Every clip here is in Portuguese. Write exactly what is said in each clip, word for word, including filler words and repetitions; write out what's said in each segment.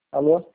Alô?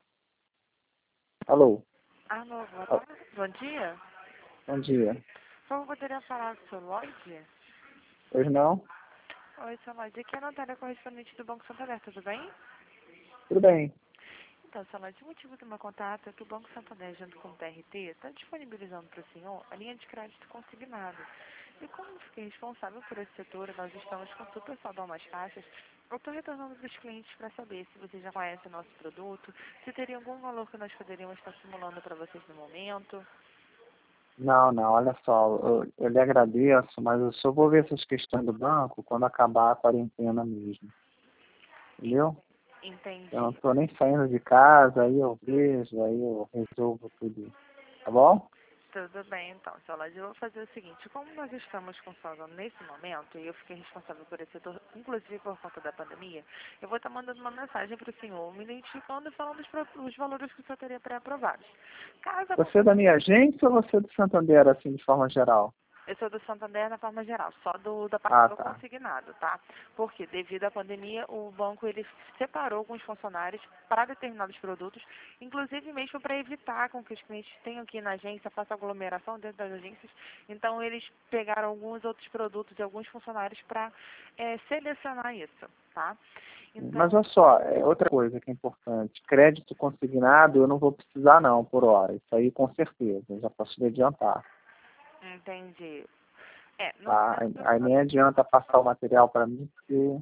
Alô? Alô, boa Ah, tarde. Bom dia. bom dia. Por favor, poderia falar com o seu Lloyd? Hoje não? Oi, seu Lloyd. Aqui é a Natália, correspondente do Banco Santander, tudo bem? Tudo bem. Então, seu Lloyd, o motivo do meu contato é que o Banco Santander, junto com o T R T, está disponibilizando para o senhor a linha de crédito consignado. E como fiquei responsável por esse setor, e nós estamos com super saldo nas caixas, eu estou retornando para os clientes para saber se vocês já conhecem o nosso produto, se teria algum valor que nós poderíamos estar simulando para vocês no momento. Não, não, olha só, eu, eu lhe agradeço, mas eu só vou ver essas questões do banco quando acabar a quarentena mesmo. Entendeu? Eu não Entendi. estou nem saindo de casa, aí eu vejo, aí eu resolvo tudo. Tá bom? Tudo bem, então, seu Lade, eu vou fazer o seguinte, como nós estamos com saldo nesse momento, e eu fiquei responsável por esse setor, inclusive por conta da pandemia, eu vou estar mandando uma mensagem para o senhor, me identificando e falando os, pro- os valores que o senhor teria pré-aprovados. Caso Você é da minha agência ou você é do Santander, assim, de forma geral? Eu sou do Santander na forma geral, só do, da parte Ah, do tá. consignado, tá? Porque devido à pandemia, o banco ele separou alguns funcionários para determinados produtos, inclusive mesmo para evitar com que os clientes tenham que ir na agência, façam aglomeração dentro das agências. Então eles pegaram alguns outros produtos e alguns funcionários para é, selecionar isso, tá? Mas Então, olha só, é outra coisa que é importante. Crédito consignado eu não vou precisar não, por hora. Isso aí com certeza, eu já posso lhe adiantar. entendi. É, no Tá? caso, Aí nem adianta passar o material para mim, porque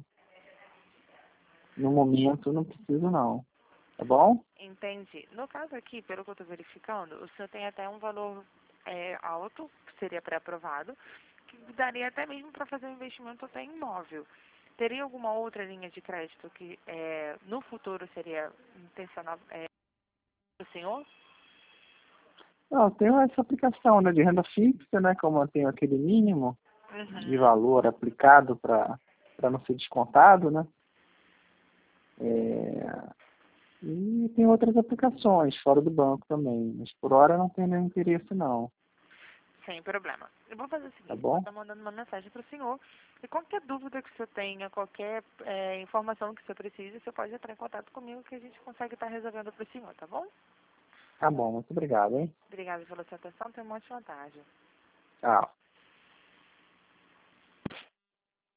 no momento eu não preciso não. Tá bom? entendi. No caso aqui, pelo que eu estou verificando, o senhor tem até um valor é, alto, que seria pré-aprovado, que daria até mesmo para fazer um investimento até em imóvel. Teria alguma outra linha de crédito que é, no futuro seria intencional é, para o senhor? Não, eu tenho essa aplicação, né, de renda fixa, né, como eu tenho aquele mínimo de Uhum. valor aplicado para para não ser descontado, né? É, e tem outras aplicações fora do banco também, mas por hora eu não tenho nenhum interesse não, Sem problema. Eu vou fazer o tá seguinte, eu vou bom? estar mandando uma mensagem para o senhor e qualquer dúvida que o senhor tenha, qualquer é, informação que o senhor precise, o senhor pode entrar em contato comigo que a gente consegue estar resolvendo para o senhor, tá bom? Tá bom, muito obrigado, hein? Obrigada pela sua atenção, tenha uma ótima tarde. Tchau.